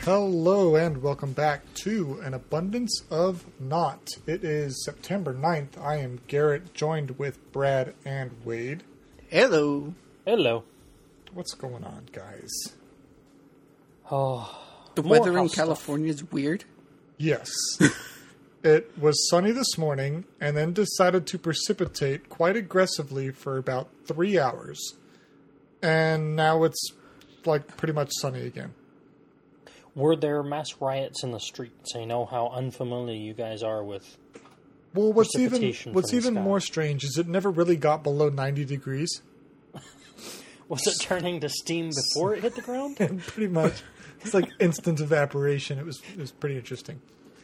Hello and welcome back to An Abundance of Not. It is September 9th. I am Garrett, joined with Brad and Wade. Hello. Hello. What's going on, guys? Oh, The weather in California is weird. Yes. It was sunny this morning and then decided to precipitate quite aggressively for about 3 hours. And now it's like pretty much sunny again. Were there mass riots in the streets? I know how unfamiliar you guys are with. Well, what's even sky. more strange is it never really got below 90 degrees. Was it turning to steam before it hit the ground? Pretty much. It's like instant evaporation. It was pretty interesting.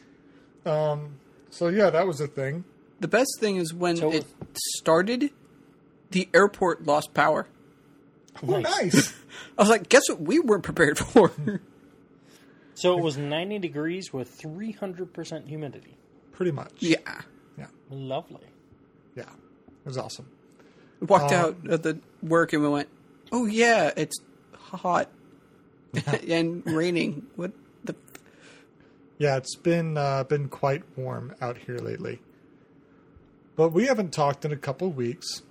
So yeah, that was a thing. The best thing is when it started, the airport lost power. Oh, nice. I was like, guess what we weren't prepared for? So it was 90 degrees with 300% humidity. Pretty much. Yeah. Lovely. Yeah. It was awesome. We walked out of the work and we went, oh yeah, it's hot and raining. What the... Yeah, it's been quite warm out here lately. But we haven't talked in a couple of weeks.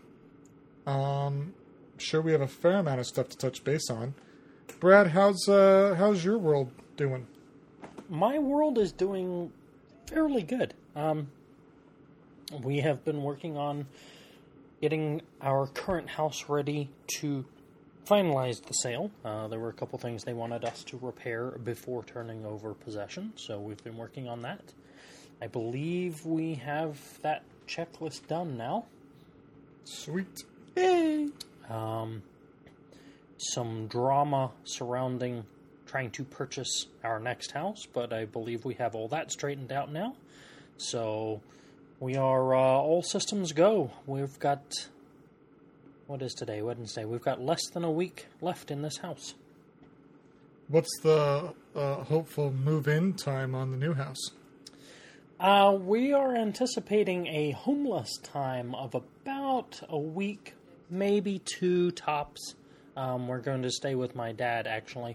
Sure we have a fair amount of stuff to touch base on. Brad, how's your world doing? My world is doing fairly good. We have been working on getting our current house ready to finalize the sale. There were a couple things they wanted us to repair before turning over possession, so we've been working on that. I believe we have that checklist done now. Sweet. Hey. Some drama surrounding trying to purchase our next house, but I believe we have all that straightened out now. So we are all systems go. We've got, what is today? Wednesday. We've got less than a week left in this house. What's the hopeful move-in time on the new house? We are anticipating a homeless time of about a week, maybe 2 tops. We're going to stay with my dad, actually.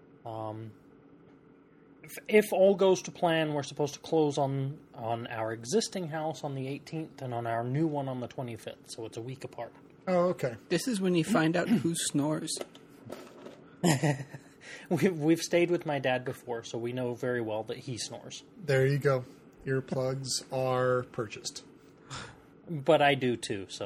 If all goes to plan, we're supposed to close on our existing house on the 18th and on our new one on the 25th, so it's a week apart. Oh, okay. This is when you find out who snores. We've stayed with my dad before, so we know very well that he snores. There you go. Earplugs are purchased. But I do too, so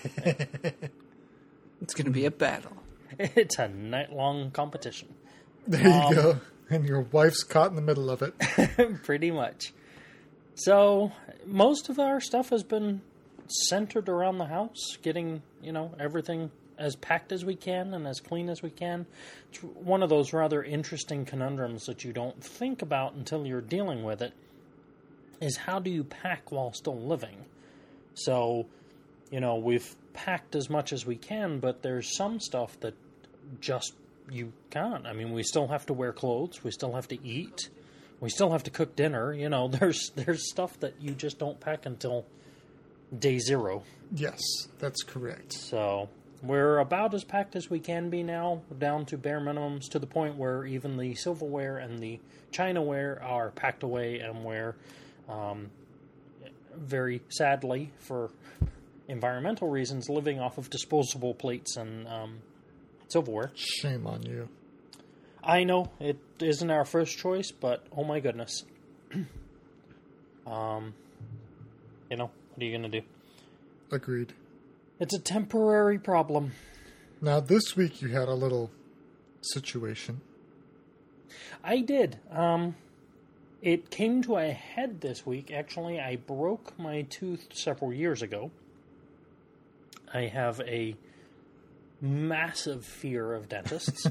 It's going to be a battle. It's a night-long competition. There you go. And your wife's caught in the middle of it. Pretty much. So, most of our stuff has been centered around the house, getting, everything as packed as we can and as clean as we can. It's one of those rather interesting conundrums that you don't think about until you're dealing with it, is how do you pack while still living? So, we've packed as much as we can, but there's some stuff that just you can't. I mean, we still have to wear clothes, we still have to eat, we still have to cook dinner. There's stuff that you just don't pack until day 0. Yes, that's correct. So we're about as packed as we can be now, down to bare minimums, to the point where even the silverware and the chinaware are packed away, and we're very sadly, for environmental reasons, living off of disposable plates and silverware. Shame on you. I know, it isn't our first choice, but oh my goodness. What are you going to do? Agreed. It's a temporary problem. Now, this week you had a little situation. I did. It came to a head this week. Actually, I broke my tooth several years ago. I have a massive fear of dentists.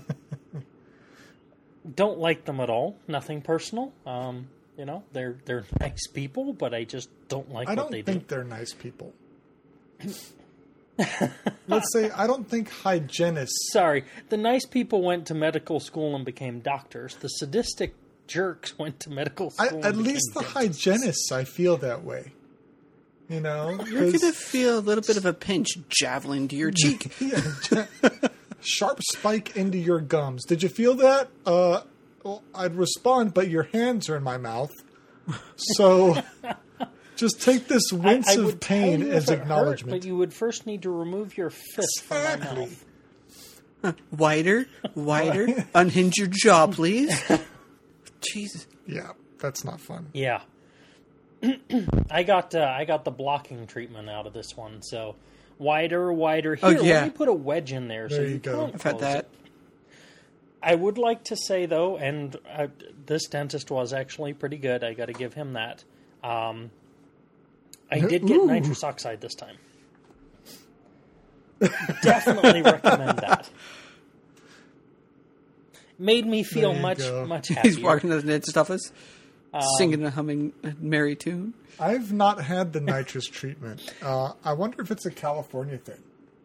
Don't like them at all. Nothing personal. They're nice people, but I just don't like what they do. I don't think they're nice people. Let's say I don't think hygienists... Sorry, the nice people went to medical school and became doctors. The sadistic jerks went to medical school At least the hygienists, I feel that way. You're going to feel a little bit of a pinch javelin to your cheek. Yeah. Sharp spike into your gums. Did you feel that? well, I'd respond, but your hands are in my mouth. So just take this wince I of would tell pain you as if it hurt, acknowledgement. but you would first need to remove your fist from my Exactly. mouth. Wider. Unhinge your jaw, please. Jesus. Yeah, that's not fun. Yeah. I got the blocking treatment out of this one, so wider. Here, let me put a wedge in there. There so you go. can't I've had close that. it. I would like to say, though, and this dentist was actually pretty good. I got to give him that. I did get nitrous oxide this time. Definitely recommend that. Made me feel There you much go. happier. He's walking to the dentist's office, singing and humming a merry tune. I've not had the nitrous treatment. I wonder if it's a California thing.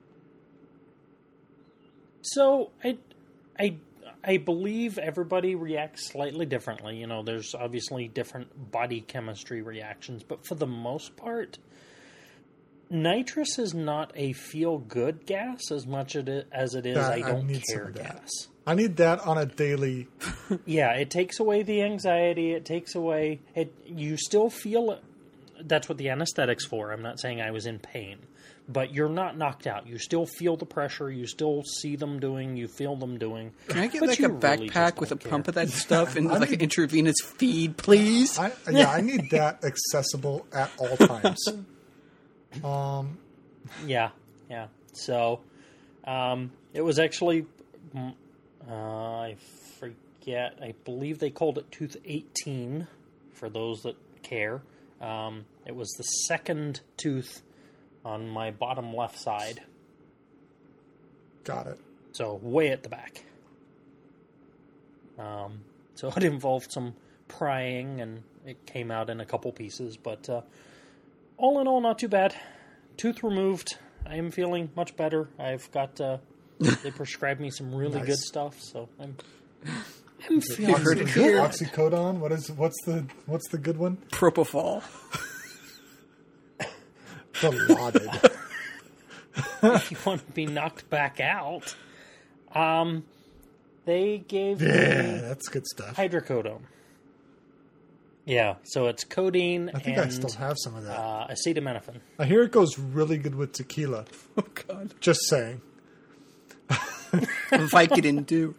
So I believe everybody reacts slightly differently. You know, there's obviously different body chemistry reactions, but for the most part, nitrous is not a feel-good gas as much as it is That- I I don't need some care of that. gas. I need that on a daily. Yeah, it takes away the anxiety. It takes away it. You still feel it. That's what the anesthetic's for. I'm not saying I was in pain, but you're not knocked out. You still feel the pressure. You still see them doing. You feel them doing. Can I get But like you a really backpack just with a don't pump care. of that stuff and like an intravenous feed, please? I need that accessible at all times. Yeah. So, it was actually, I forget, I believe they called it tooth 18, for those that care. It was the second tooth on my bottom left side, Got it. so way at the back. So it involved some prying, and it came out in a couple pieces, but all in all, not too bad. Tooth removed. I am feeling much better. I've got they prescribed me some really Nice. good stuff, so I'm feeling heard it Is here. Oxycodone. What's the good one? Propofol. The lauded. if you want to be knocked back out. They gave Yeah, me that's good stuff. hydrocodone. Yeah, so it's codeine I think and I still have some of that. acetaminophen. I hear it goes really good with tequila. Oh, God. Just saying. Vicodin, too.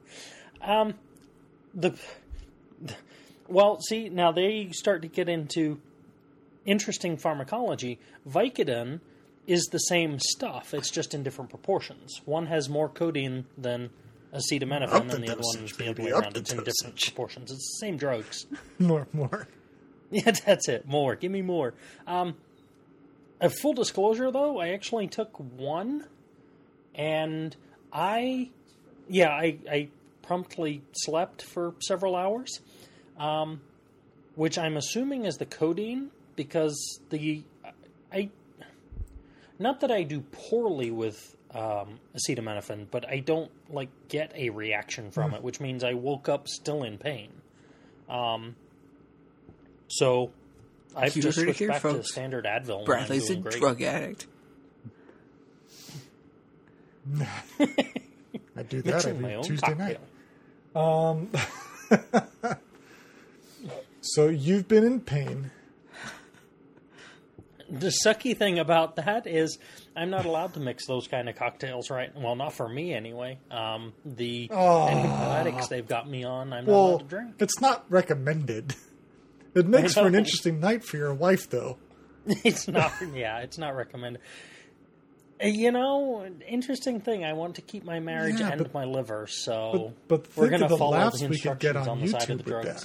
Well, see, now they start to get into interesting pharmacology. Vicodin is the same stuff. It's just in different proportions. One has more codeine than acetaminophen, Up the and the other one is dosage, the other baby, way up around. the It's in different dosage. proportions. It's the same drugs. More. Yeah, that's it. More. Give me more. A full disclosure, though, I actually took one, and I promptly slept for several hours, which I'm assuming is the codeine, because not that I do poorly with acetaminophen, but I don't get a reaction from it, which means I woke up still in pain. So I've You just heard it switched here, back to folks. standard Advil. and Bradley's a I'm doing great. drug addict. I do that Mixing my every own Tuesday cocktail. night. So you've been in pain. The sucky thing about that is I'm not allowed to mix those kind of cocktails, right? Well, not for me anyway. The antibiotics they've got me on, I'm not allowed Well, to drink. it's not recommended. It makes for an know. interesting night for your wife, though. It's not. Yeah, it's not recommended. Interesting thing. I want to keep my marriage Yeah, and but- my liver, so But we're think going of to the follow laughs the we could get instructions on on the side of YouTube the with drugs.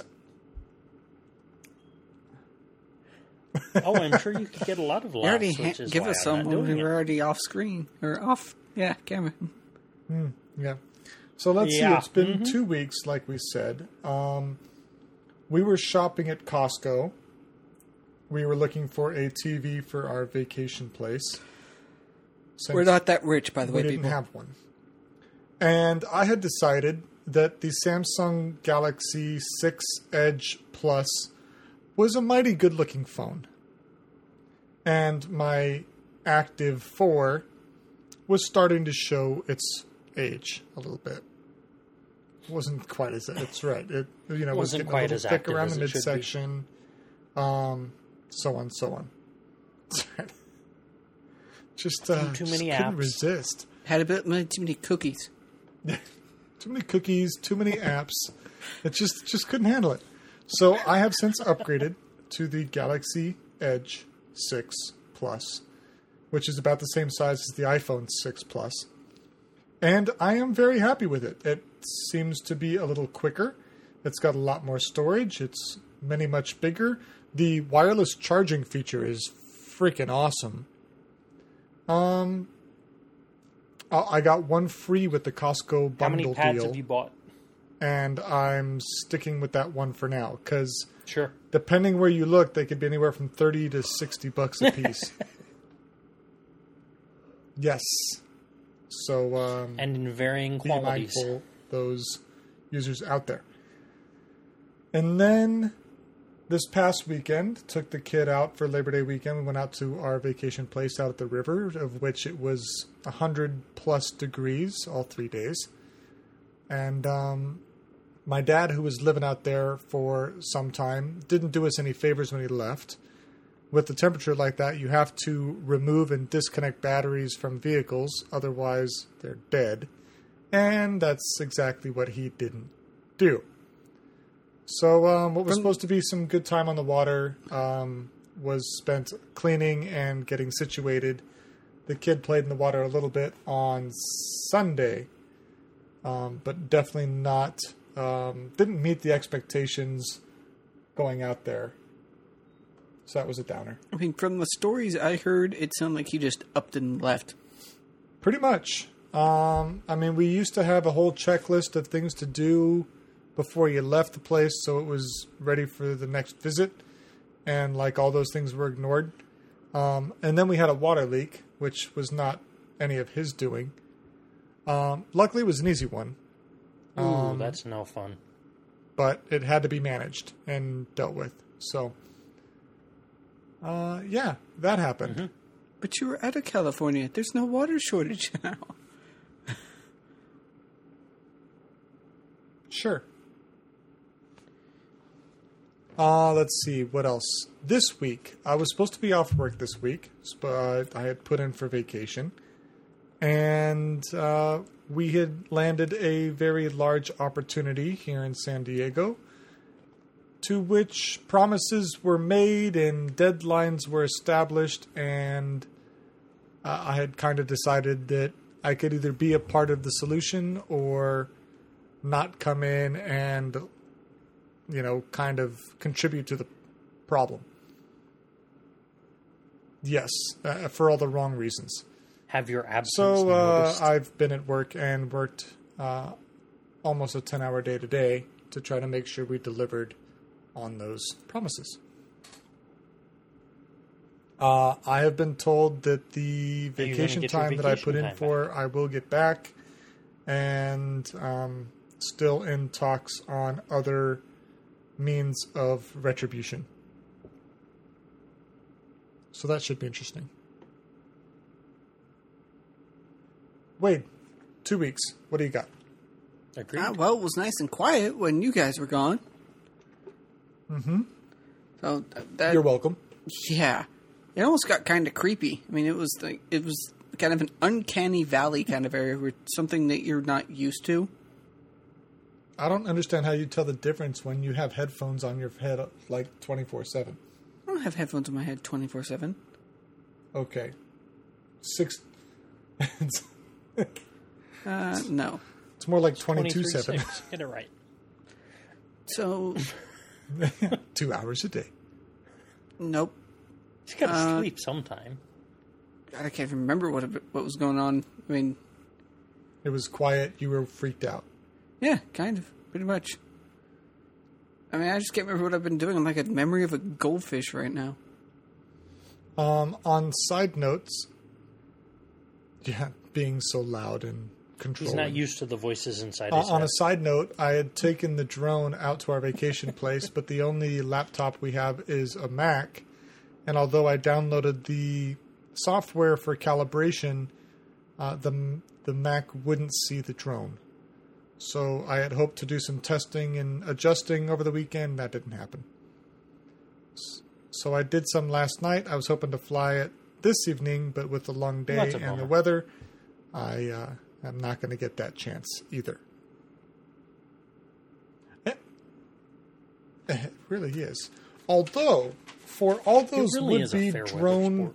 that. Oh, I'm sure you could get a lot of You laughs, already which is give why us I'm not some when doing we it. were already off screen. Or off, camera. Yeah. So let's see. Yeah. It's been 2 weeks, like we said. We were shopping at Costco. We were looking for a TV for our vacation place. Since We're not that rich, by the we way, didn't people. have one. And I had decided that the Samsung Galaxy 6 Edge Plus was a mighty good-looking phone. And my Active 4 was starting to show its age a little bit. wasn't quite as it's right. It was Wasn't getting quite a little as thick active around as the it should be. midsection. So on. Just too many just couldn't apps. resist. Had a bit too many cookies. Too many cookies, too many apps. It just couldn't handle it. So I have since upgraded to the Galaxy Edge 6 Plus, which is about the same size as the iPhone 6 Plus. And I am very happy with it. It seems to be a little quicker. It's got a lot more storage. It's much bigger. The wireless charging feature is freaking awesome. I got one free with the Costco How many bundle pads deal, have you bought? and I'm sticking with that one for now because Sure. depending where you look, they could be anywhere from $30 to $60 a piece. Yes. So And in varying be qualities. mindful, those users out there. And then this past weekend, took the kid out for Labor Day weekend. We went out to our vacation place out at the river, of which it was 100+ degrees all 3 days. And my dad, who was living out there for some time, didn't do us any favors when he left. With the temperature like that, you have to remove and disconnect batteries from vehicles, otherwise they're dead. And that's exactly what he didn't do. So what was supposed to be some good time on the water was spent cleaning and getting situated. The kid played in the water a little bit on Sunday, but definitely not, didn't meet the expectations going out there. So that was a downer. I mean, from the stories I heard, it sounded like he just upped and left. Pretty much. I mean, we used to have a whole checklist of things to do before you left the place, so it was ready for the next visit, and like all those things were ignored. And then we had a water leak, which was not any of his doing. Luckily, it was an easy one, Ooh, that's no fun. but it had to be managed and dealt with. So, yeah, that happened. Mm-hmm. But you were out of California. There's no water shortage now. Sure. Let's see, what else? This week, I was supposed to be off work this week, but I had put in for vacation. And we had landed a very large opportunity here in San Diego, to which promises were made and deadlines were established, and I had kind of decided that I could either be a part of the solution or not come in and, kind of contribute to the problem. Yes, for all the wrong reasons. Have your absence So noticed? I've been at work and worked almost a 10-hour day today to try to make sure we delivered on those promises. I have been told that the That you're gonna vacation get your time that I put vacation in time for, I will get back, and still in talks on other means of retribution. So that should be interesting. Wade, 2 weeks. What do you got? Agreed. Well, it was nice and quiet when you guys were gone. Mm-hmm. So that You're welcome. yeah, it almost got kind of creepy. I mean, it was kind of an uncanny valley kind of area, where something that you're not used to. I don't understand how you tell the difference when you have headphones on your head like 24/7. I don't have headphones in my head 24/7. Okay. 6. No. It's more like 23/6. 22/7. Get it right. So 2 hours a day. nope. You gotta sleep sometime. God, I can't remember what was going on. I mean, It was quiet. You were freaked out. yeah, kind of, pretty much. I mean, I just can't remember what I've been doing. I'm like a memory of a goldfish right now. On side notes, yeah, being so loud and controlling. He's not used to the voices inside his On head. a side note, I had taken the drone out to our vacation place, but the only laptop we have is a Mac. And although I downloaded the software for calibration, the Mac wouldn't see the drone. So I had hoped to do some testing and adjusting over the weekend. That didn't happen. So I did some last night. I was hoping to fly it this evening, but with the long day and the weather, I'm not going to get that chance either. It really is. Although, for all those really would-be drone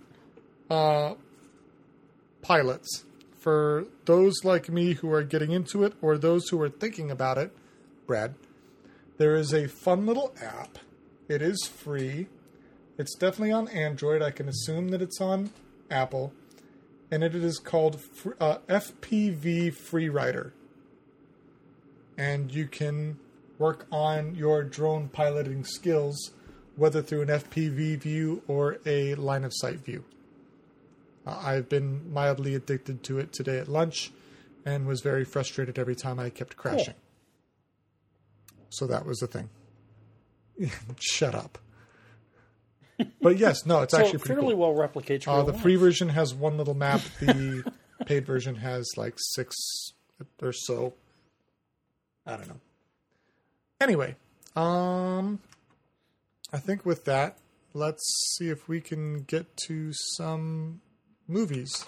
pilots, for those like me who are getting into it or those who are thinking about it, Brad, there is a fun little app. It is free. It's definitely on Android. I can assume that it's on Apple. And it is called FPV Freerider. And you can work on your drone piloting skills, whether through an FPV view or a line of sight view. I've been mildly addicted to it today at lunch and was very frustrated every time I kept crashing. Cool. So that was the thing. Shut up. But yes, no, it's actually pretty fairly cool. well replicates real The life. free version has one little map. The paid version has like 6 or so. I don't know. Anyway, I think with that, let's see if we can get to some movies.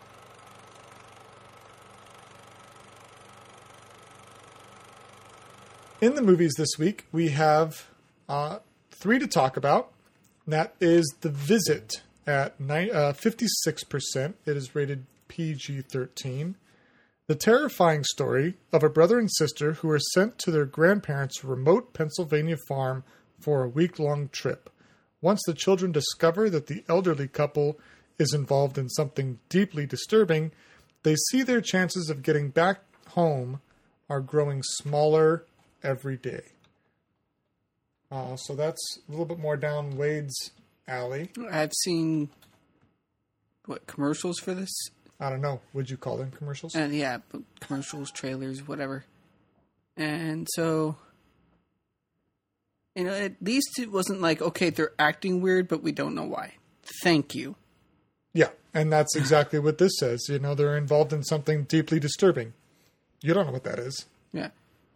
In the movies this week, we have 3 to talk about. That is The Visit at 56%. It is rated PG-13. The terrifying story of a brother and sister who are sent to their grandparents' remote Pennsylvania farm for a week-long trip. Once the children discover that the elderly couple is involved in something deeply disturbing, they see their chances of getting back home are growing smaller every day. So that's a little bit more down Wade's alley. I've seen, commercials for this? I don't know. Would you call them commercials? Yeah, commercials, trailers, whatever. And so, at least it wasn't like, okay, they're acting weird, but we don't know why. Thank you. Yeah, and that's exactly what this says. They're involved in something deeply disturbing. You don't know what that is. Yeah.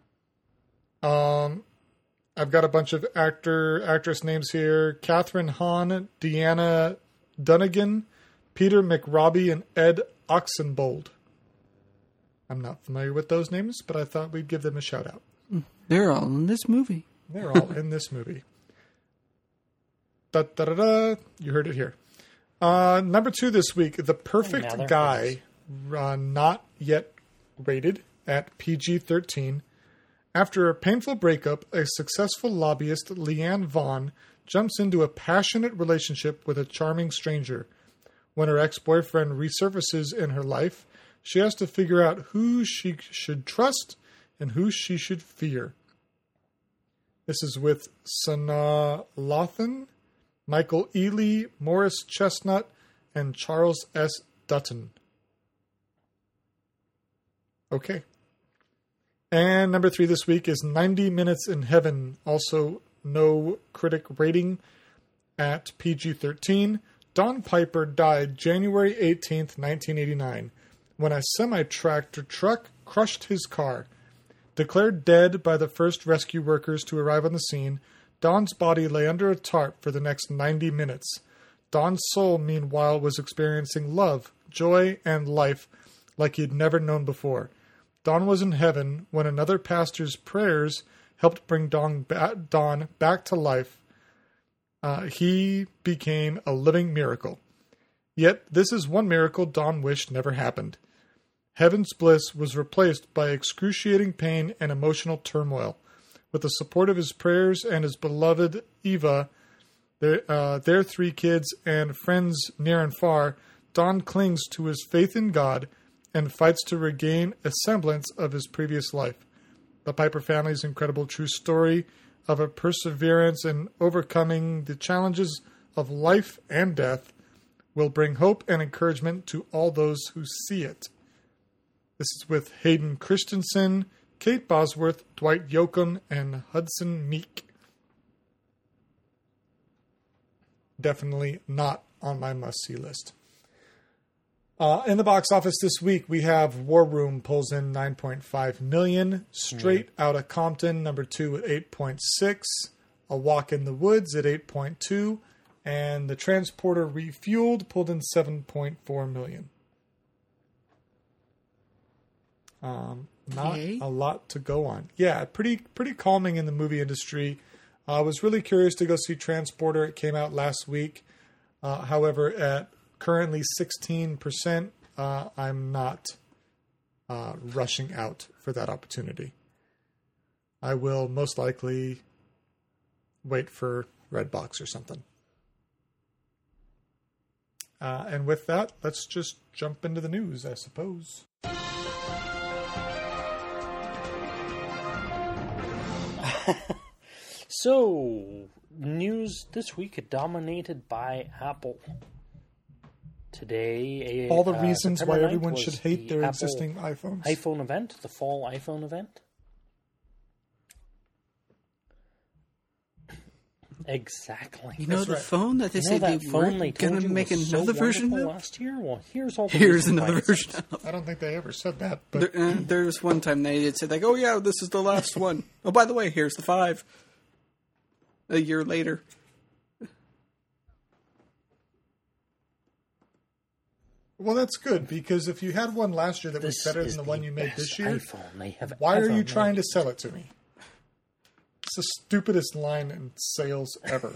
I've got a bunch of actress names here. Catherine Hahn, Deanna Dunnigan, Peter McRobbie, and Ed Oxenbould. I'm not familiar with those names, but I thought we'd give them a shout out. They're all in this movie. They're all in this movie. Da-da-da-da. You heard it here. Number 2 this week, The Perfect Guy, not yet rated at PG-13. After a painful breakup, a successful lobbyist, Leanne Vaughn, jumps into a passionate relationship with a charming stranger. When her ex-boyfriend resurfaces in her life, she has to figure out who she should trust and who she should fear. This is with Sanaa Lathan, Michael Ealy, Morris Chestnut, and Charles S. Dutton. Okay. And number 3 this week is 90 Minutes in Heaven, also no critic rating at PG-13. Don Piper died January 18th, 1989, when a semi-tractor truck crushed his car. Declared dead by the first rescue workers to arrive on the scene, Don's body lay under a tarp for the next 90 minutes. Don's soul, meanwhile, was experiencing love, joy, and life like he'd never known before. Don was in heaven when another pastor's prayers helped bring Don back to life. He became a living miracle. Yet this is one miracle Don wished never happened. Heaven's bliss was replaced by excruciating pain and emotional turmoil. With the support of his prayers and his beloved Eva, their 3 kids, and friends near and far, Don clings to his faith in God and fights to regain a semblance of his previous life. The Piper family's incredible true story of a perseverance in overcoming the challenges of life and death will bring hope and encouragement to all those who see it. This is with Hayden Christensen, Kate Bosworth, Dwight Yoakam, and Hudson Meek. Definitely not on my must-see list. In the box office this week, we have War Room pulls in $9.5 million. Straight Outta Compton, number 2 at 8.6. A Walk in the Woods at 8.2. And The Transporter Refueled pulled in $7.4 million. Not a lot to go on. Yeah, pretty calming in the movie industry. I was really curious to go see Transporter. It came out last week. However, at currently 16%, I'm not rushing out for that opportunity. I will most likely wait for Redbox or something. And with that, let's just jump into the news, I suppose. So, news this week dominated by Apple. Today, all the reasons September why everyone 9th should was hate the their Apple existing iPhones. iPhone event, the fall iPhone event. Exactly. You know That's the right. phone that they You know say they that phone they weren't told going to you make was another so version wonderful of? last year? Well, here's all the Here's reasons why another it's version of. I don't think they ever said that, but There was one time they did say, like, oh yeah, this is the last one. Oh, by the way, here's the 5. A year later. well, that's good, because if you had one last year that was This better is than the one you made best this year, iPhone they have why are ever you trying made. to sell it to me? It's the stupidest line in sales ever.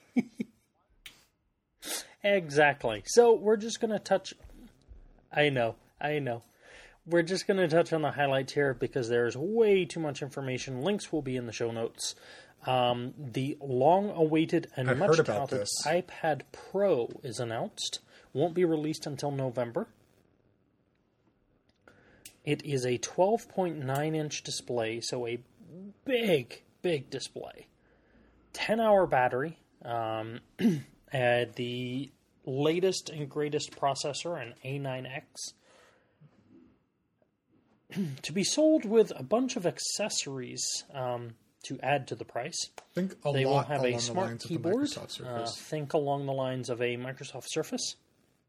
Exactly. So we're just going to touch... I know. We're just going to touch on the highlights here because there's way too much information. Links will be in the show notes. The long-awaited and I've much heard about touted this. iPad Pro is announced. Won't be released until November. It is a 12.9-inch display, so a big display. 10-hour battery. The latest and greatest processor, an A9X. To be sold with a bunch of accessories to add to the price. Think They will lot have along a the smart lines of the keyboard. Microsoft Surface. Think along the lines of a Microsoft Surface.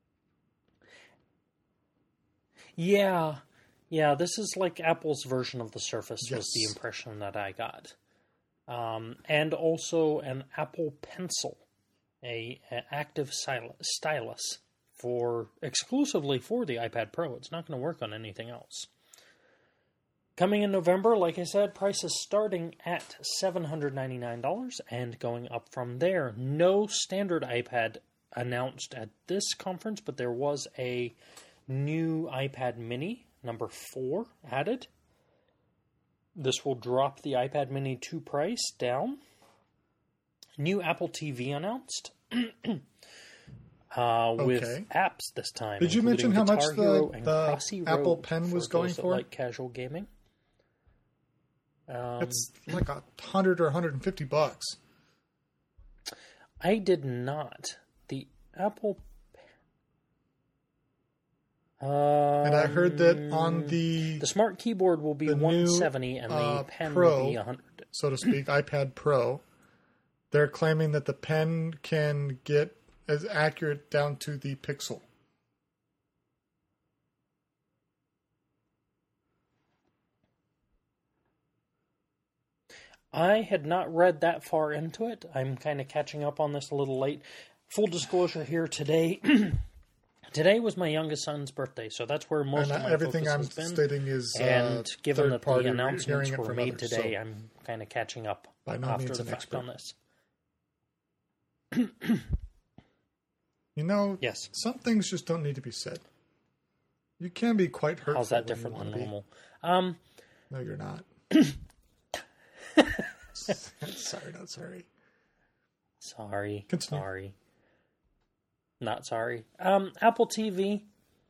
Yeah, this is like Apple's version of the Surface, Yes. was the impression that I got. And also an Apple Pencil, an active stylus exclusively for the iPad Pro. It's not going to work on anything else. Coming in November, like I said, prices starting at $799 and going up from there. No standard iPad announced at this conference, but there was a new iPad mini, number 4, added. This will drop the iPad mini 2 price down. New Apple TV announced. With apps this time. Did you mention how much Guitar Hero and the Crossy Apple Road Pen was for going those that for? like casual gaming. It's like $100 or $150. I did not. The Apple. And I heard that on the smart keyboard will be the $170 new, and the pen Pro, will be $100. so to speak, iPad Pro, they're claiming that the pen can get as accurate down to the pixel. I had not read that far into it. I'm kind of catching up on this a little late. Full disclosure here today. Today was my youngest son's birthday, so that's where most of my everything focus I'm has been. stating is And given that the third-party, announcements hearing it were from made others, today, so I'm kind of catching up by no after means the an fact expert. on this. You know, Yes. some things just don't need to be said. You can be quite hurtful. How's that when you different than wanna be. normal? No, you're not. Sorry, not sorry. Sorry. Continue. Sorry. Not sorry. Apple TV.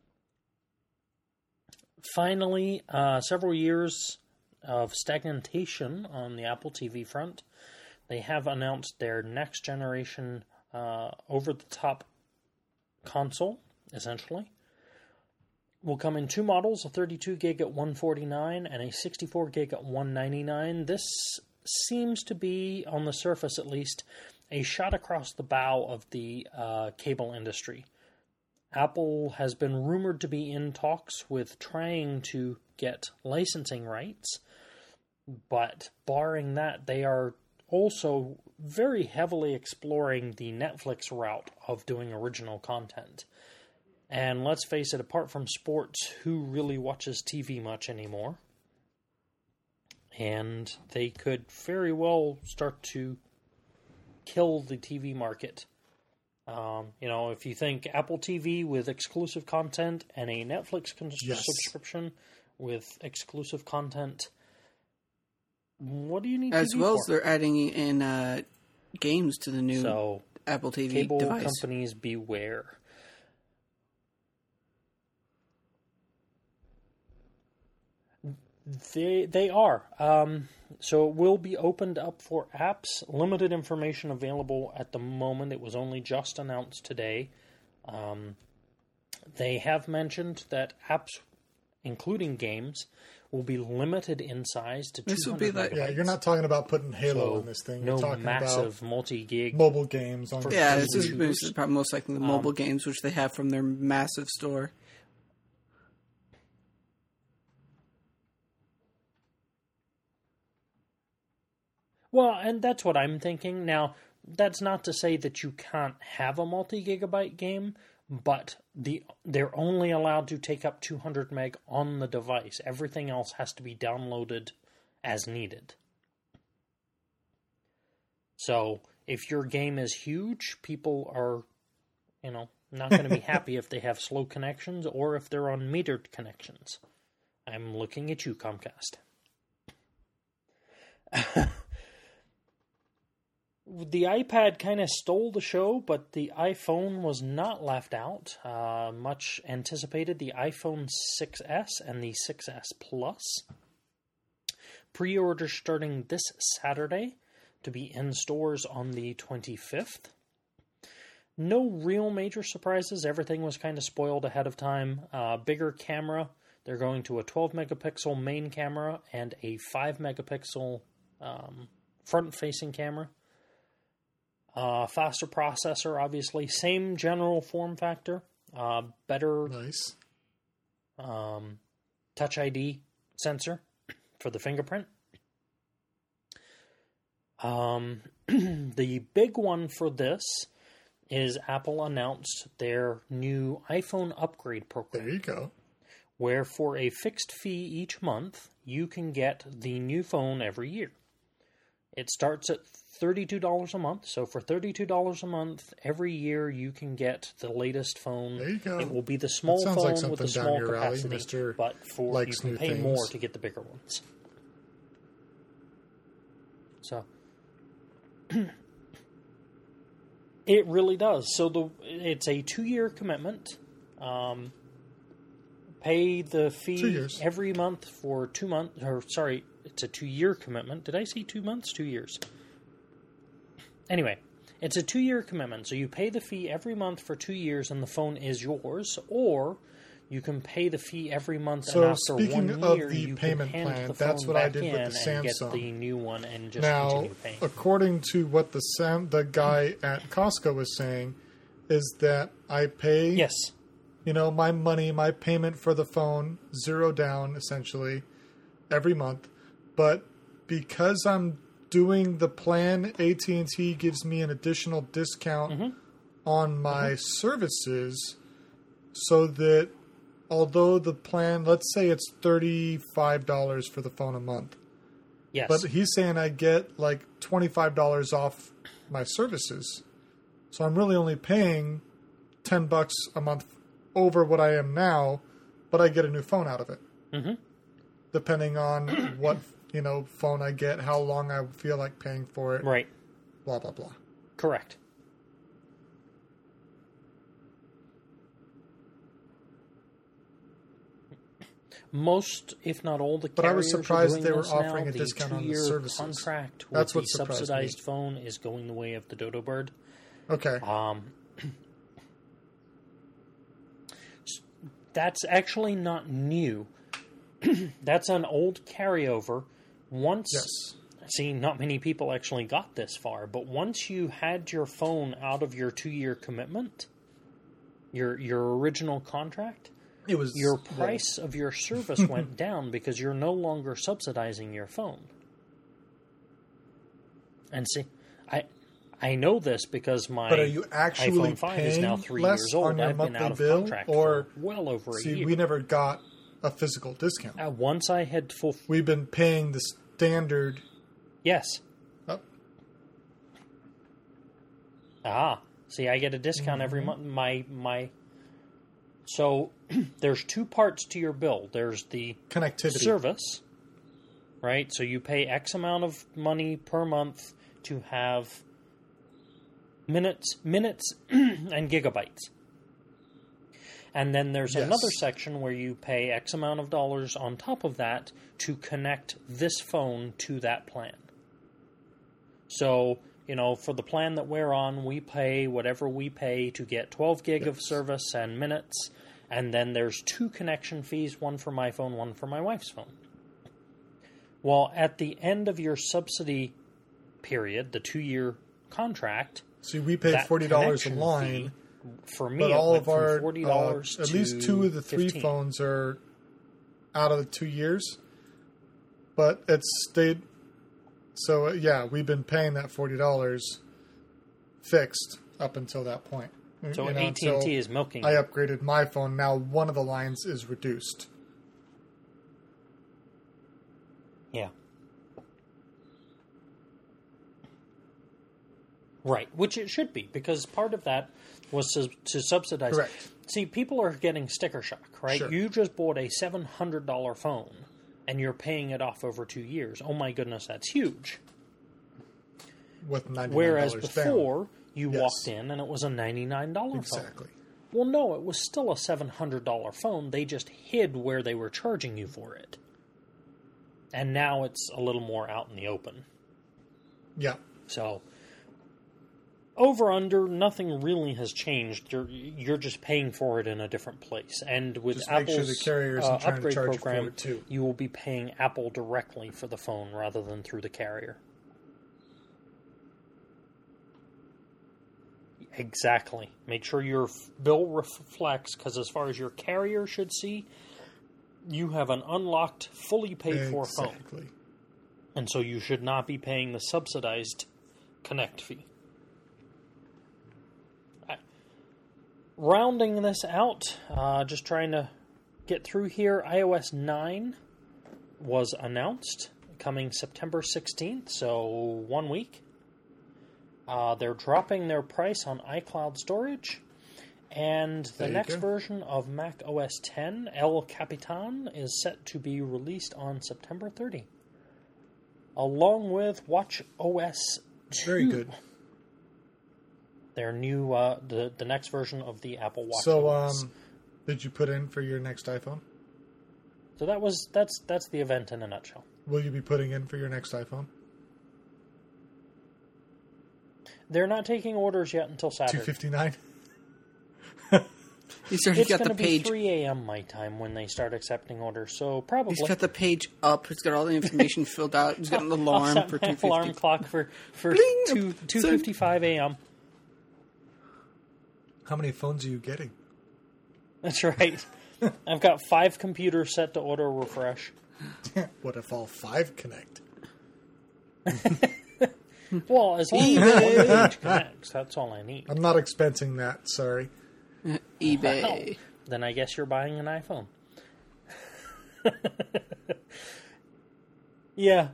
Finally, several years of stagnation on the Apple TV front. They have announced their next generation over-the-top console, essentially. Will come in 2 models, a 32 gig at $149 and a 64 gig at $199. This seems to be, on the surface at least, a shot across the bow of the cable industry. Apple has been rumored to be in talks with trying to get licensing rights, but barring that, they are also very heavily exploring the Netflix route of doing original content. And let's face it, apart from sports, who really watches TV much anymore? And they could very well start to kill the TV market. If you think Apple TV with exclusive content and a Netflix subscription with exclusive content, what do you need as TV well for? As they're adding in games to the new Apple TV cable device. Companies beware. They are. So it will be opened up for apps. Limited information available at the moment. It was only just announced today. They have mentioned that apps, including games, will be limited in size to 200 megabytes. Yeah, you're not talking about putting Halo in this thing. You're talking massive about multi-gig mobile games. On this is probably most likely the mobile games, which they have from their massive store. Well, and that's what I'm thinking. Now, that's not to say that you can't have a multi-gigabyte game, but they're only allowed to take up 200 meg on the device. Everything else has to be downloaded as needed. So, if your game is huge, people are, not going to be happy if they have slow connections or if they're on metered connections. I'm looking at you, Comcast. The iPad kind of stole the show, but the iPhone was not left out. Much anticipated, the iPhone 6S and the 6S Plus. Pre-order starting this Saturday to be in stores on the 25th. No real major surprises. Everything was kind of spoiled ahead of time. Bigger camera. They're going to a 12 megapixel main camera and a 5 megapixel front-facing camera. Faster processor, obviously. Same general form factor. Better nice Touch ID sensor for the fingerprint. The big one for this is Apple announced their new iPhone upgrade program. There you go. Where for a fixed fee each month, you can get the new phone every year. It starts at $32 a month. So for $32 a month, every year you can get the latest phone. There you go. It will be the small phone like with the small capacity, Mr. but you can pay more to get the bigger ones. So it really does. So it's a 2-year commitment. Pay the fee every month for 2 months. It's a 2-year commitment. Did I say 2 months? 2 years. Anyway, it's a 2-year commitment. So you pay the fee every month for 2 years and the phone is yours. Or you can pay the fee every month and after 1 year you payment can hand plan, the phone that's what back I did with the and Samsung. get the new one and just continue paying. According to what the guy at Costco was saying, is that I pay... Yes. my money, my payment for the phone, $0 down, essentially, every month. But because I'm doing the plan, AT&T gives me an additional discount on my services, so that although the plan, let's say it's $35 for the phone a month. Yes. But he's saying I get like $25 off my services. So I'm really only paying $10 a month over what I am now, but I get a new phone out of it. Mm-hmm. Depending on what, phone I get, how long I feel like paying for it. Right. Blah, blah, blah. Correct. Most, if not all, the carriers but I was surprised are doing they were this offering now. a discount on the two-year services. Contract That's with what the surprised subsidized me. phone is going the way of the Dodo Bird. Okay. That's actually not new. That's an old carryover. See, not many people actually got this far, but once you had your phone out of your 2-year commitment, your original contract, It was your price of your service went down because you're no longer subsidizing your phone. And see, I know this because my But are you actually iPhone 5 paying is now 3 less years old. on your I've been monthly out of bill, contract or for well over a See, year. we never got a physical discount. Once I had full... We've been paying the standard. Yes. Oh, See, I get a discount every month. So there's two parts to your bill. There's the connectivity service, right? So you pay X amount of money per month to have minutes and gigabytes. And then there's another section where you pay X amount of dollars on top of that to connect this phone to that plan. So, for the plan that we're on, we pay whatever we pay to get 12 gig of service and minutes. And then there's 2 connection fees, one for my phone, one for my wife's phone. Well, at the end of your subsidy period, the 2-year contract... See, we pay $40 a line. For me, but all of our $40 at least 2 of the 3 $15. phones are out of the 2 years, but it's stayed. So we've been paying that $40 fixed up until that point. So AT&T is milking. I upgraded my phone. Now one of the lines is reduced. Yeah. Right, which it should be, because part of that was to subsidize. Correct. See, people are getting sticker shock, right? Sure. You just bought a $700 phone, and you're paying it off over 2 years. Oh my goodness, that's huge. With $99 Whereas down. before, you walked in and it was a $99 phone. Exactly. Well, no, it was still a $700 phone. They just hid where they were charging you for it. And now it's a little more out in the open. Yeah. So... over under, nothing really has changed. You're just paying for it in a different place. And with Just make Apple's sure the carrier isn't trying to upgrade charge you program, for it too. you will be paying Apple directly for the phone rather than through the carrier. Exactly. Make sure your bill reflects, because as far as your carrier should see, you have an unlocked, fully paid for phone. Exactly. And so you should not be paying the subsidized connect fee. Rounding this out, just trying to get through here, iOS 9 was announced, coming September 16th, so 1 week. They're dropping their price on iCloud storage, and the next version of Mac OS X, El Capitan, is set to be released on September 30, along with Watch OS 2. Very good. Their new, the next version of the Apple Watch. So, OS. did you put in for your next iPhone? So that's the event in a nutshell. Will you be putting in for your next iPhone? They're not taking orders yet until Saturday. $259. He's already It's got going the to be page. 3 a.m. my time when they start accepting orders. So probably. He's got the page up. He's got all the information filled out. He's got an I'll alarm set for my 2:50. alarm clock for Bling! 2:55 a.m. How many phones are you getting? That's right. I've got 5 computers set to auto refresh. What if all 5 connect? Well, as long as one page connects, that's all I need. I'm not expensing that, sorry. eBay. Wow. Then I guess you're buying an iPhone. Yeah.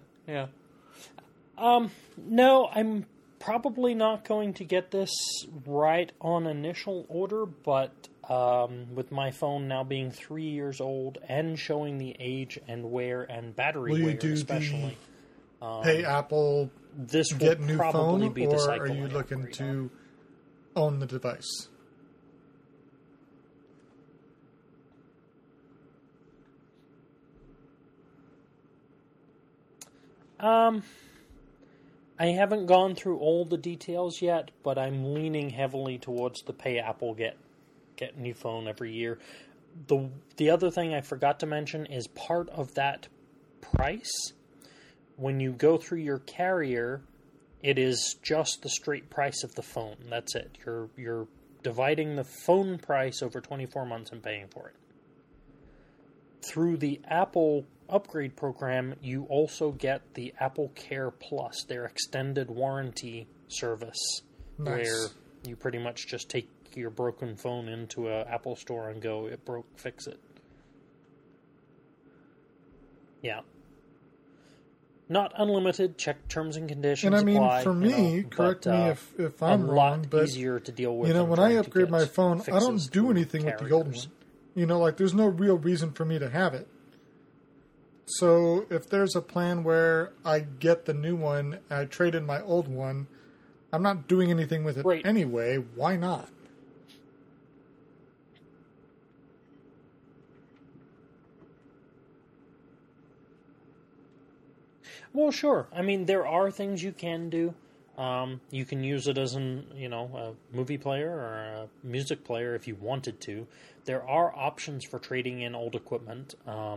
No, I'm probably not going to get this right on initial order, but with my phone now being 3 years old and showing the age and wear and battery Will you wear, do especially, Pay Apple, this will get new probably phone, be the or cycle. are you I looking upgrade to on. own the device? I haven't gone through all the details yet, but I'm leaning heavily towards the pay Apple get new phone every year. The other thing I forgot to mention is part of that price, when you go through your carrier, it is just the straight price of the phone. That's it. Your dividing the phone price over 24 months and paying for it. Through the Apple upgrade program, you also get the Apple Care Plus, their extended warranty service, where you pretty much just take your broken phone into an Apple store and go, it broke, fix it. Yeah. Not unlimited. Check terms and conditions. And I mean, apply, for me, correct me if I'm wrong, but easier to deal with. When I upgrade my phone, I don't do anything with the old one. There's no real reason for me to have it. So if there's a plan where I get the new one, and I trade in my old one, I'm not doing anything with it anyway. Why not? Well, sure. I mean, there are things you can do. You can use it as a movie player or a music player if you wanted to. There are options for trading in old equipment.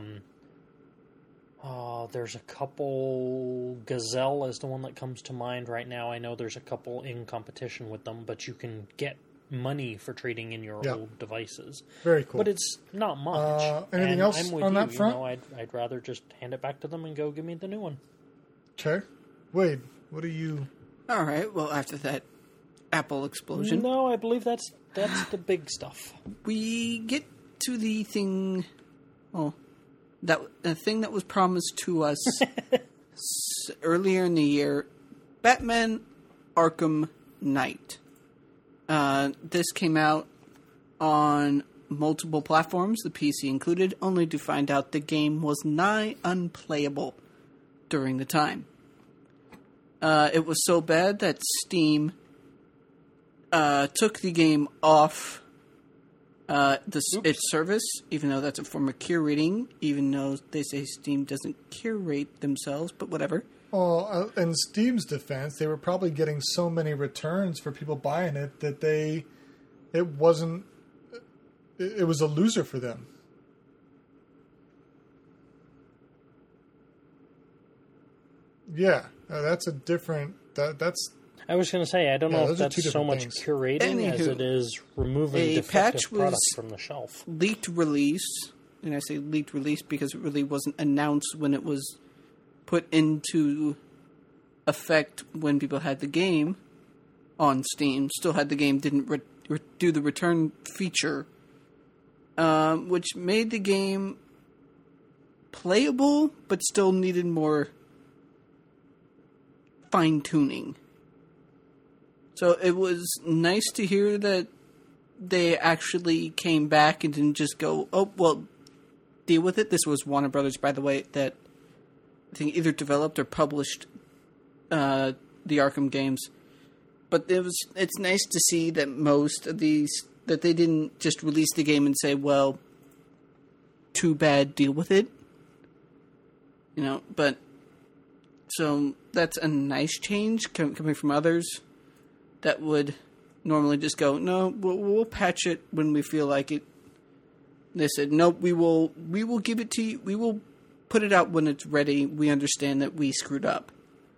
There's a couple. Gazelle is the one that comes to mind right now. I know there's a couple in competition with them, but you can get money for trading in your old devices. Very cool. But it's not much. Anything else on that front? I'd rather just hand it back to them and go, give me the new one. Okay. Wade, what are you... All right, well, after that Apple explosion... No, I believe that's the big stuff. We get to the thing... Well, the thing that was promised to us earlier in the year, Batman Arkham Knight. This came out on multiple platforms, the PC included, only to find out the game was nigh unplayable during the time. It was so bad that Steam took the game off its service, even though that's a form of curating, even though they say Steam doesn't curate themselves, but whatever. Well, in Steam's defense, they were probably getting so many returns for people buying it that it was a loser for them. Yeah, that's a different. That's. I was going to say, I don't know if that's so much curating as it is removing defective products from the shelf. Leaked release, and I say leaked release because it really wasn't announced when it was put into effect when people had the game on Steam. Still had the game, didn't do the return feature, which made the game playable, but still needed more fine-tuning. So it was nice to hear that they actually came back and didn't just go, oh, well, deal with it. This was Warner Brothers, by the way, that I think either developed or published the Arkham games. But it's nice to see that most of these, that they didn't just release the game and say, well, too bad, deal with it. But so that's a nice change coming from others that would normally just go, no, we'll patch it when we feel like it. They said, nope, we will give it to you. We will put it out when it's ready. We understand that we screwed up.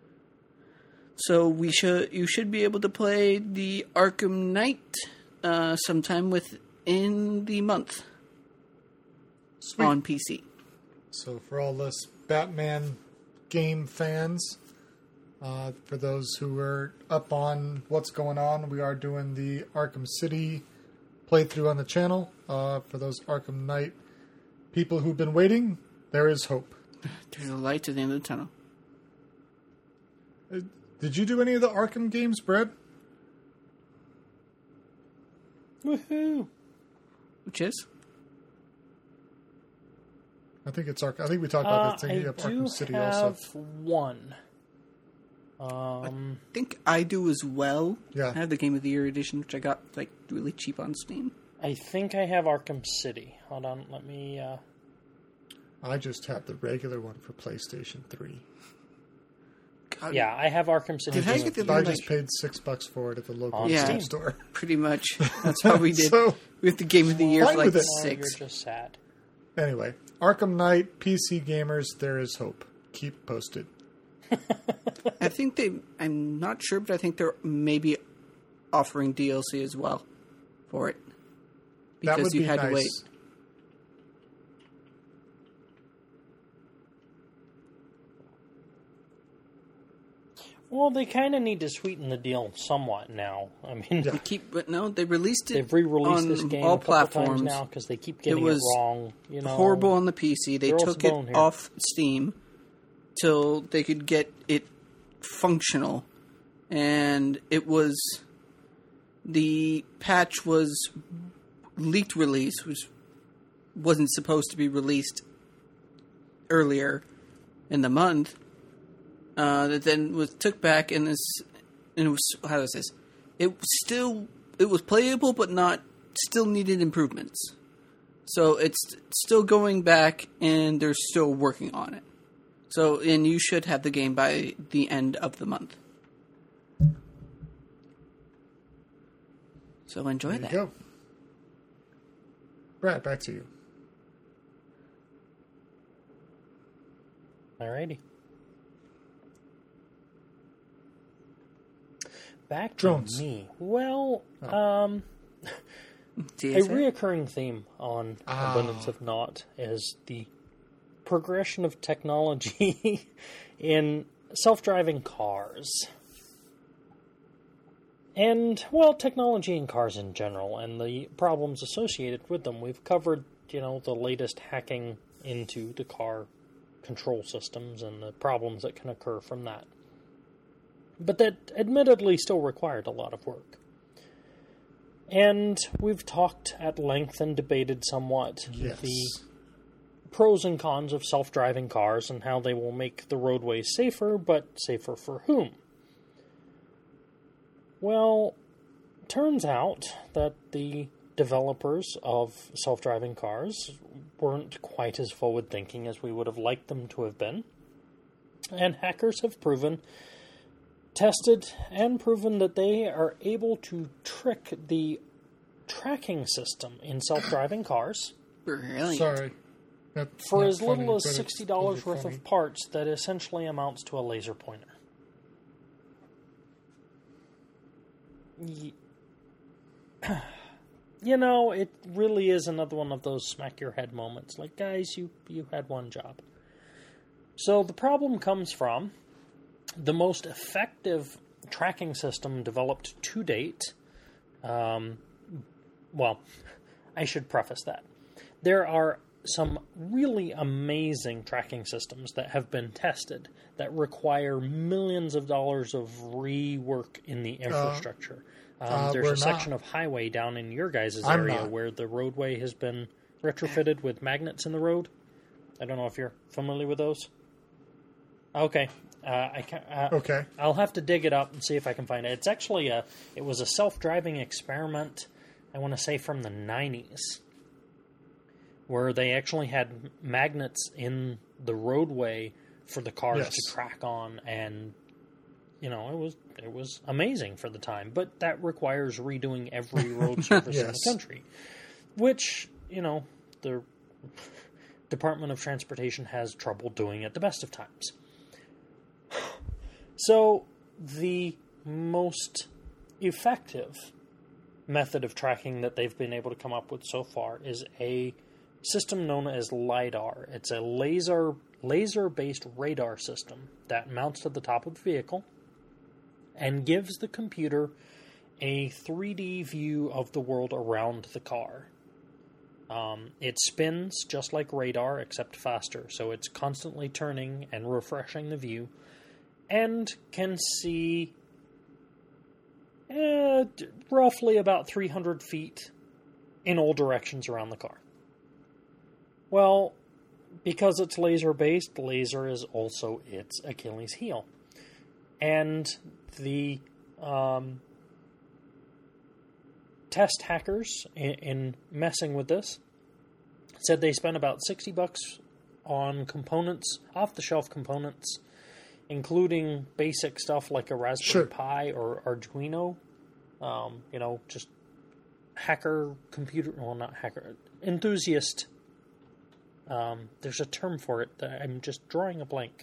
So you should be able to play the Arkham Knight sometime within the month. Sweet. On PC. So for all us Batman game fans, for those who are up on what's going on, we are doing the Arkham City playthrough on the channel. For those Arkham Knight people who've been waiting, there is hope. There's a light at the end of the tunnel. Did you do any of the Arkham games, Brad? Woohoo! Which is? I think it's Arkham. I think we talked about this thing of Arkham City also. I have one. I think I do as well. Yeah. I have the Game of the Year edition, which I got really cheap on Steam. I think I have Arkham City. Hold on, let me... I just have the regular one for PlayStation 3. God. Yeah, I have Arkham City. I just paid $6 for it at the local Steam store. Pretty much. That's how we did. We have the Game of the Year for like $6. You're just sad. Anyway, Arkham Knight, PC gamers, there is hope. Keep posted. I think I'm not sure, but I think they're maybe offering DLC as well. for it. That Because would you be had nice. to wait. Well, they kind of need to sweeten the deal somewhat now. I mean, Yeah. They released it they've re-released on this game all a couple times platforms now because they keep getting was it wrong. You know, horrible on the PC. They Throw us took a it bone here. off Steam till they could get it functional. And the patch was leaked release, which wasn't supposed to be released earlier in the month. That then was took back and it was, how does this? It was playable, but still needed improvements. So it's still going back, and they're still working on it. So, and you should have the game by the end of the month. So enjoy There that. you go. Brad, back to you. Alrighty. Back to Drones. me. Well, TSA? a reoccurring theme on Abundance of Naught is the progression of technology in self-driving cars. And, well, technology in cars in general and the problems associated with them. We've covered, the latest hacking into the car control systems and the problems that can occur from that. But that admittedly still required a lot of work. And we've talked at length and debated somewhat Yes. the pros and cons of self-driving cars and how they will make the roadways safer, but safer for whom? Well, turns out that the developers of self-driving cars weren't quite as forward-thinking as we would have liked them to have been. And hackers have tested and proven that they are able to trick the tracking system in self-driving cars Brilliant. Sorry. That's for not as little funny, as but it's $60 worth funny. of parts that essentially amounts to a laser pointer. It really is another one of those smack your head moments. Like, guys, you had one job. So the problem comes from the most effective tracking system developed to date. Well, I should preface that. There are some really amazing tracking systems that have been tested that require millions of dollars of rework in the infrastructure. There's a section of highway down in your guys' area where the roadway has been retrofitted with magnets in the road. I don't know if you're familiar with those. Okay. Okay. I'll have to dig it up and see if I can find it. It's actually it was a self-driving experiment, I want to say from the 90s, where they actually had magnets in the roadway for the cars to track on, and it was amazing for the time. But that requires redoing every road surface in the country, which the Department of Transportation has trouble doing at the best of times. So the most effective method of tracking that they've been able to come up with so far is a system known as LiDAR. It's a laser-based radar system that mounts to the top of the vehicle and gives the computer a 3D view of the world around the car. It spins just like radar, except faster, so it's constantly turning and refreshing the view, and can see roughly about 300 feet in all directions around the car. Well, because it's laser-based, laser is also its Achilles heel. And the test hackers in messing with this said they spent about $60 on components, off-the-shelf components, including basic stuff like a Raspberry Pi or Arduino. Just hacker computer, well, not hacker, enthusiast. There's a term for it that I'm just drawing a blank.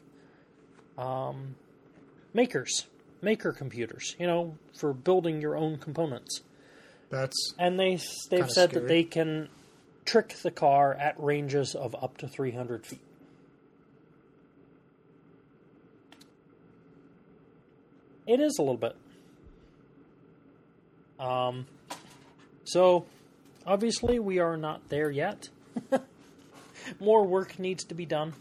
Maker computers, for building your own components. And they've said scary. that they can trick the car at ranges of up to 300 feet. It is a little bit. So, obviously, we are not there yet. More work needs to be done.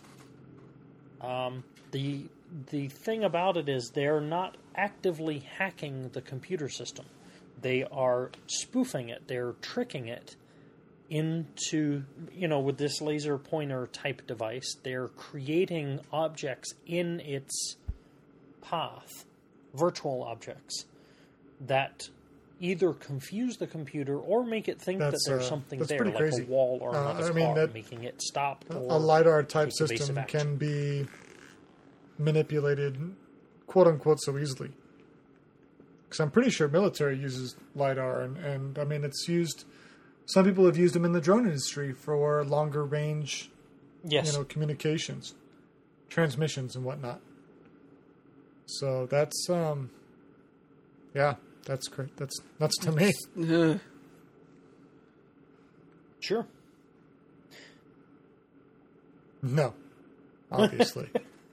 The thing about it is they're not actively hacking the computer system. They are spoofing it. They're tricking it into, with this laser pointer type device, they're creating objects in its path, virtual objects, that either confuse the computer or make it think that there's something there, like crazy. a wall or another car, making it stop. A LiDAR-type system can be manipulated, quote-unquote, so easily. Because I'm pretty sure military uses LiDAR, and I mean, it's used... Some people have used them in the drone industry for longer range, communications, transmissions, and whatnot. So that's, that's great. That's nuts to me. Sure. No, obviously.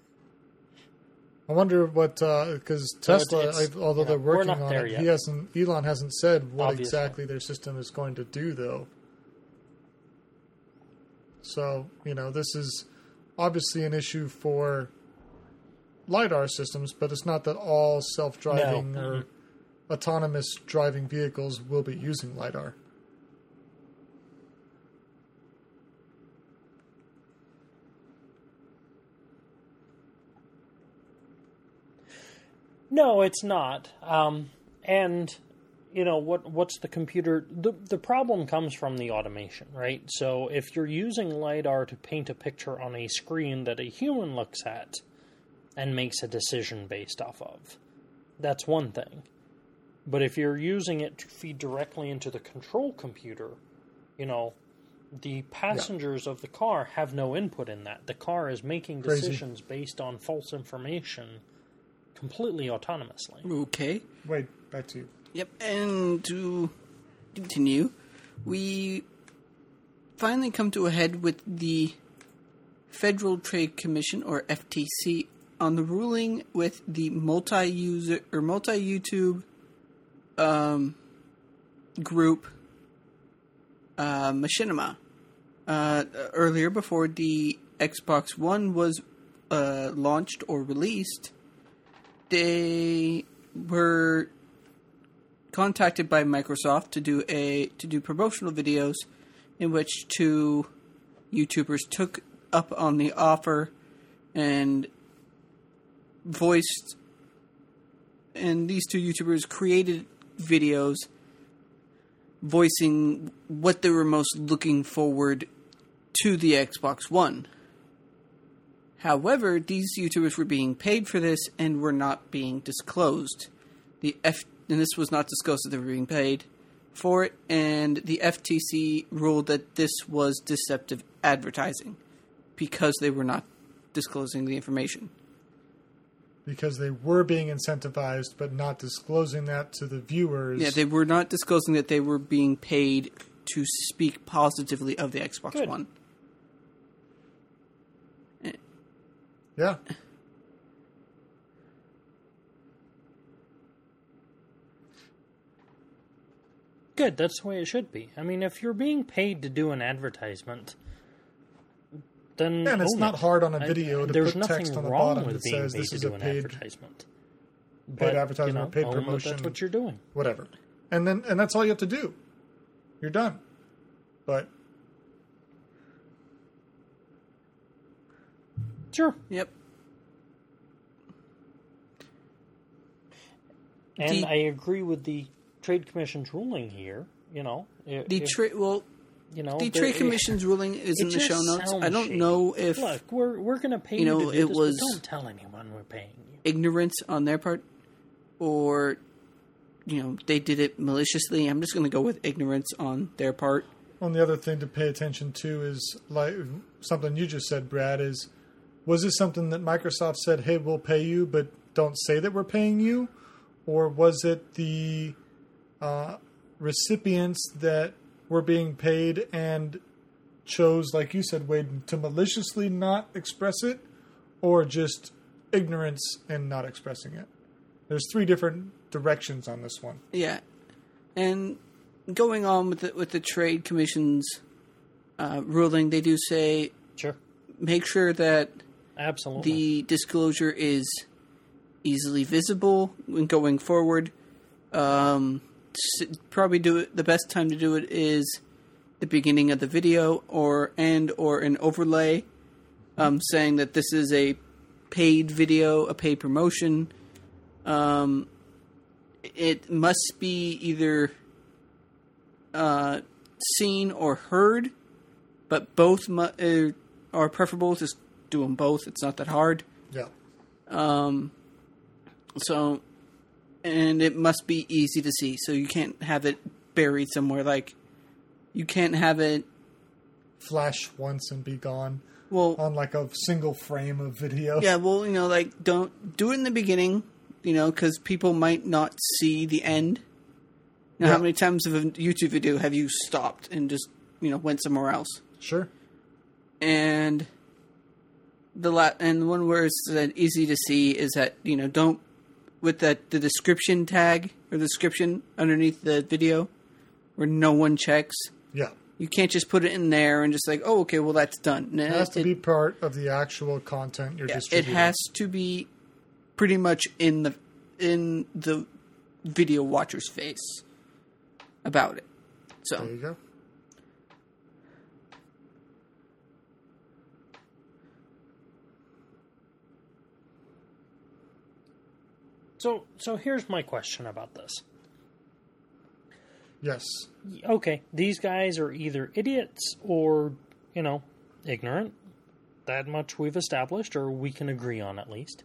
I wonder what, because Tesla, although they're working on it, Elon hasn't said what exactly their system is going to do, though. So, this is obviously an issue for LiDAR systems, but it's not that all self-driving or autonomous driving vehicles will be using LiDAR. No, it's not. And, what's the computer... The problem comes from the automation, right? So if you're using LiDAR to paint a picture on a screen that a human looks at and makes a decision based off of, that's one thing. But if you're using it to feed directly into the control computer, the passengers of the car have no input in that. The car is making decisions based on false information completely autonomously. Okay. Wait, back to you. Yep, and to continue, we finally come to a head with the Federal Trade Commission, or FTC, on the ruling with the multi-user or multi-YouTube group Machinima. Earlier, before the Xbox One was launched or released, they were contacted by Microsoft to do promotional videos in which two YouTubers took up on the offer and voiced, and these two YouTubers created videos voicing what they were most looking forward to the Xbox One. However, these YouTubers were being paid for this and were not being disclosed. And this was not disclosed that they were being paid for it, and the FTC ruled that this was deceptive advertising because they were not disclosing the information. Because they were being incentivized, but not disclosing that to the viewers. Yeah, they were not disclosing that they were being paid to speak positively of the Xbox One. Yeah. Good, that's the way it should be. I mean, if you're being paid to do an advertisement, then and it's not hard on a video to put text on the bottom that says this is a paid advertisement. Paid advertisement, paid promotion. That's what you're doing. Whatever. And that's all you have to do. You're done. But sure. Yep. And I agree with the Trade Commission's ruling here. The Trade Commission's ruling is in the show notes. I don't know if we're going to pay you to do it this, was but don't tell anyone we're paying you. Ignorance on their part, or they did it maliciously. I'm just going to go with ignorance on their part. Well, the other thing to pay attention to is like something you just said, Brad. Was this something that Microsoft said, "Hey, we'll pay you, but don't say that we're paying you," or was it the recipients that were being paid and chose, like you said, Wade, to maliciously not express it, or just ignorance and not expressing it. There's 3 different directions on this one. Yeah. And going on with the Trade Commission's ruling, they do say Sure. make sure that Absolutely. the disclosure is easily visible when going forward. Probably do it. The best time to do it is the beginning of the video, or an overlay, saying that this is a paid video, a paid promotion. It must be either seen or heard, but both are preferable. Just do them both. It's not that hard. Yeah. So, and it must be easy to see. So you can't have it buried somewhere. Like, you can't have it Flash once and be gone. well On like a single frame of video. Yeah, well, like, don't do it in the beginning, because people might not see the end. How many times of a YouTube video have you stopped and just, went somewhere else? Sure. And the one where it's easy to see is that, don't, with the description tag or the description underneath the video where no one checks. Yeah. You can't just put it in there and just like, oh, okay, well, that's done. It has to be part of the actual content you're It distributing. has to be pretty much in the video watcher's face about it. So There you go. So here's my question about this. Yes. Okay, these guys are either idiots or, ignorant. That much we've established, or we can agree on at least.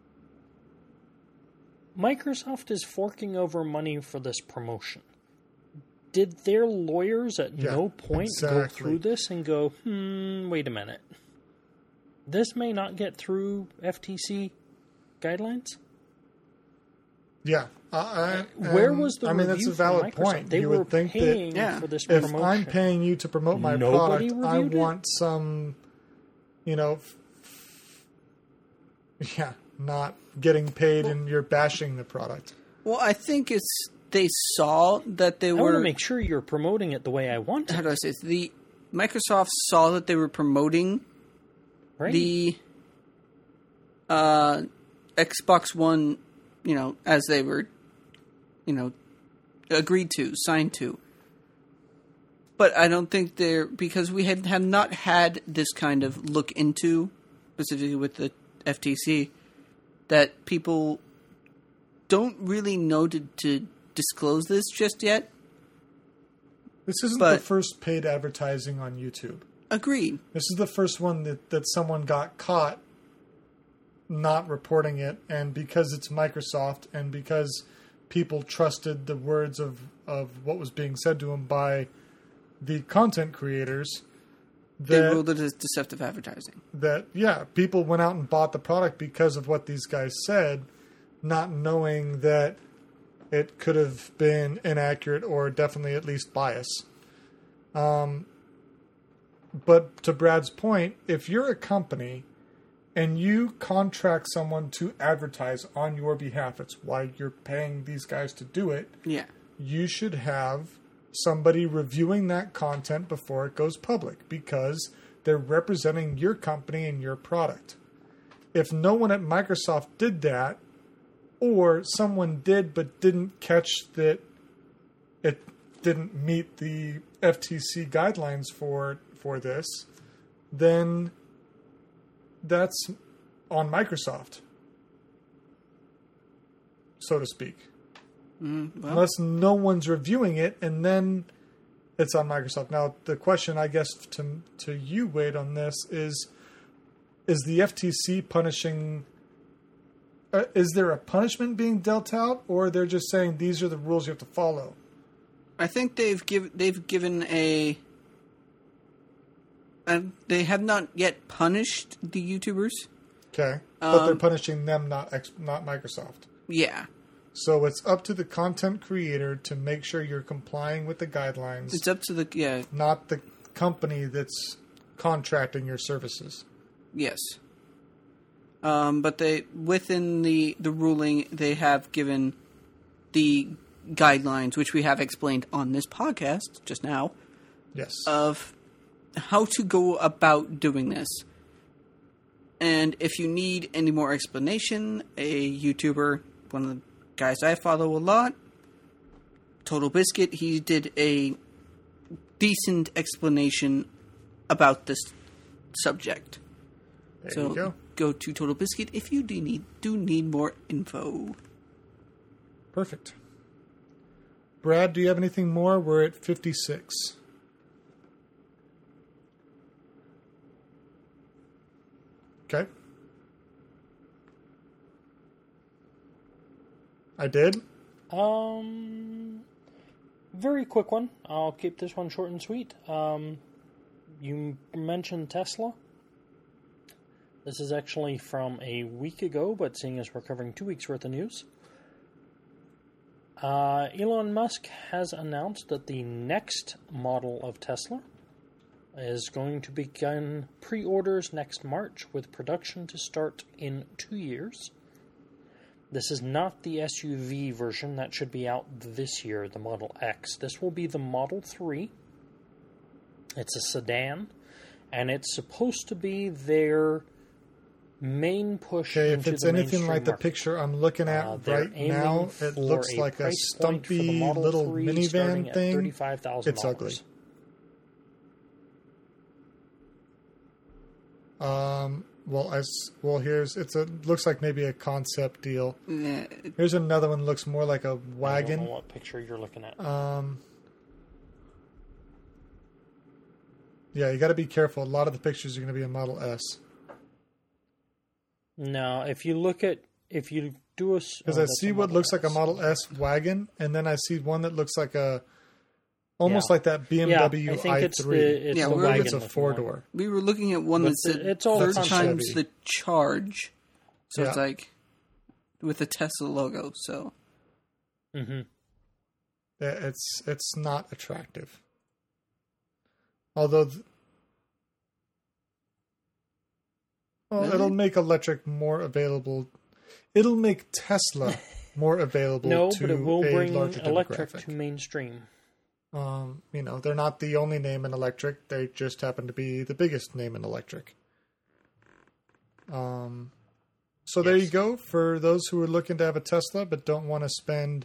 Microsoft is forking over money for this promotion. Did their lawyers at no point go through this and go, wait a minute. This may not get through FTC guidelines? Yeah. Where was the review that's a from valid Microsoft? point. They You were would think paying that for this if promotion. I'm paying you to promote my Nobody product, I reviewed it? want some, not getting paid and you're bashing the product. well, I think they saw that they I want were. to make sure you're promoting it the way I want How it. do I say this? The Microsoft saw that they were promoting Right? the Xbox One, as they were, agreed to, signed to. But I don't think because we have not had this kind of look into, specifically with the FTC, that people don't really know to disclose this just yet. This isn't the first paid advertising on YouTube. Agreed. This is the first one that someone got caught not reporting it, and because it's Microsoft and because people trusted the words of what was being said to them by the content creators, They ruled it as deceptive advertising. People went out and bought the product because of what these guys said, not knowing that it could have been inaccurate or definitely at least bias. But to Brad's point, if you're a company and you contract someone to advertise on your behalf, it's why you're paying these guys to do it. Yeah. You should have somebody reviewing that content before it goes public because they're representing your company and your product. If no one at Microsoft did that, or someone did but didn't catch that it didn't meet the FTC guidelines for this, then that's on Microsoft, so to speak. Well, Unless no one's reviewing it, and then it's on Microsoft. Now, the question, I guess, to you, Wade, on this is the FTC punishing... is there a punishment being dealt out, or they're just saying these are the rules you have to follow? I think they've given a. They have not yet punished the YouTubers. Okay, but they're punishing them, not Microsoft. Yeah. So it's up to the content creator to make sure you're complying with the guidelines. It's up to the not the company that's contracting your services. Yes. But they within the ruling they have given the guidelines, which we have explained on this podcast just now. Yes. Of how to go about doing this. And if you need any more explanation, a YouTuber, one of the guys I follow a lot, Total Biscuit, he did a decent explanation about this subject. There you go to Total Biscuit if you do need more info. Perfect. Brad, do you have anything more? We're at 56. Okay. I did. Very quick one. I'll keep this one short and sweet. You mentioned Tesla. This is actually from a week ago, but seeing as we're covering 2 weeks worth of news. Elon Musk has announced that the next model of Tesla is going to begin pre-orders next March, with production to start in 2 years. This is not the SUV version that should be out this year, the Model X. This will be the Model 3. It's a sedan, and it's supposed to be their main push into the mainstream. If it's anything like the market. picture I'm looking at right now, it looks like a stumpy little minivan thing. It's ugly. Looks like maybe a concept deal. Yeah. Here's another one that looks more like a wagon. I don't know what picture you're looking at. Yeah, you got to be careful. A lot of the pictures are going to be a Model S. No, if you do a... Because I see what looks like a Model S wagon, and then I see one that looks like almost like that BMW I think i3. It's the wagon. It's a four-door. We were looking at one that said it's all 3 concept. times the charge. So Yeah. it's like with the Tesla logo. So Mm-hmm. It's not attractive. Although, Really? It'll make electric more available. It'll make Tesla more available No, to but it will a bring larger electric demographic. to mainstream. They're not the only name in electric. They just happen to be the biggest name in electric. So there you go. For those who are looking to have a Tesla but don't want to spend,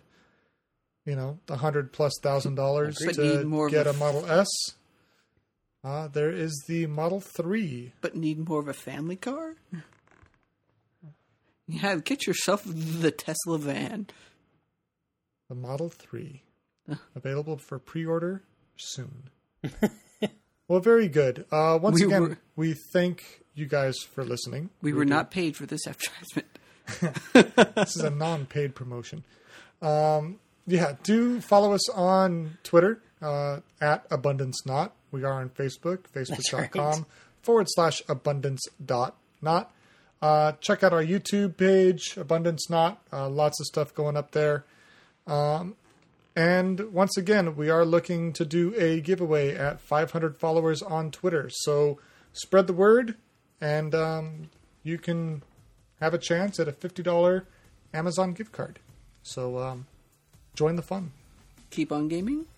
$100,000+ But need more to of get a a Model S, there is the Model 3. but need more of a family car? Yeah, get yourself the Tesla van. The Model 3. Available for pre-order soon. Well, very good. Once again, we thank you guys for listening. We were not paid for this advertisement. This is a non-paid promotion. Do follow us on Twitter at AbundanceNot. We are on Facebook, facebook.com/abundance.not. Check out our YouTube page, Abundance Not. Lots of stuff going up there. And once again, we are looking to do a giveaway at 500 followers on Twitter. So spread the word, and you can have a chance at a $50 Amazon gift card. So join the fun. Keep on gaming.